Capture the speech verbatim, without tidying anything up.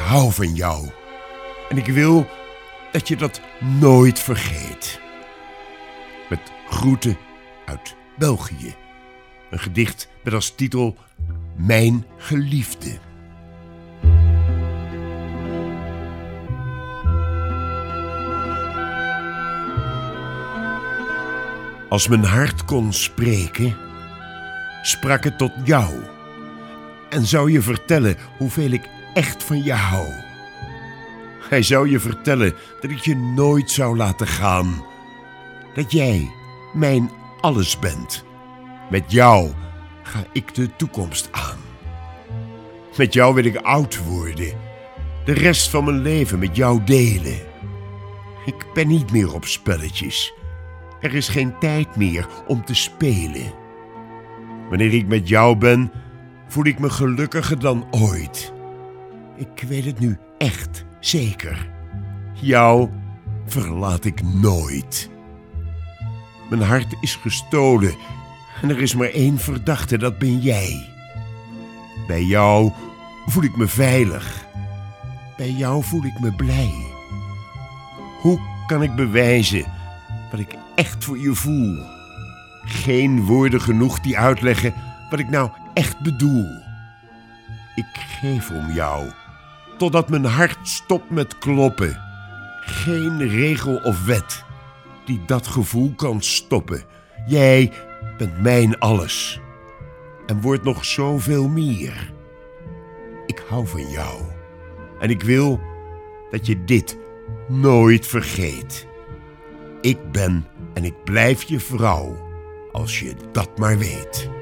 hou van jou. En ik wil dat je dat nooit vergeet. Met groeten uit België. Een gedicht met als titel Mijn Geliefde. Als mijn hart kon spreken, sprak het tot jou. En zou je vertellen hoeveel ik echt van je hou. Hij zou je vertellen dat ik je nooit zou laten gaan. Dat jij mijn alles bent. Met jou ga ik de toekomst aan. Met jou wil ik oud worden. De rest van mijn leven met jou delen. Ik ben niet meer op spelletjes. Er is geen tijd meer om te spelen. Wanneer ik met jou ben, voel ik me gelukkiger dan ooit. Ik weet het nu echt zeker. Jou verlaat ik nooit. Mijn hart is gestolen en er is maar één verdachte, dat ben jij. Bij jou voel ik me veilig. Bij jou voel ik me blij. Hoe kan ik bewijzen wat ik echt voor je voel? Geen woorden genoeg die uitleggen wat ik nou echt bedoel. Ik geef om jou, totdat mijn hart stopt met kloppen. Geen regel of wet die dat gevoel kan stoppen. Jij bent mijn alles en wordt nog zoveel meer. Ik hou van jou en ik wil dat je dit nooit vergeet. Ik ben en ik blijf je vrouw, als je dat maar weet.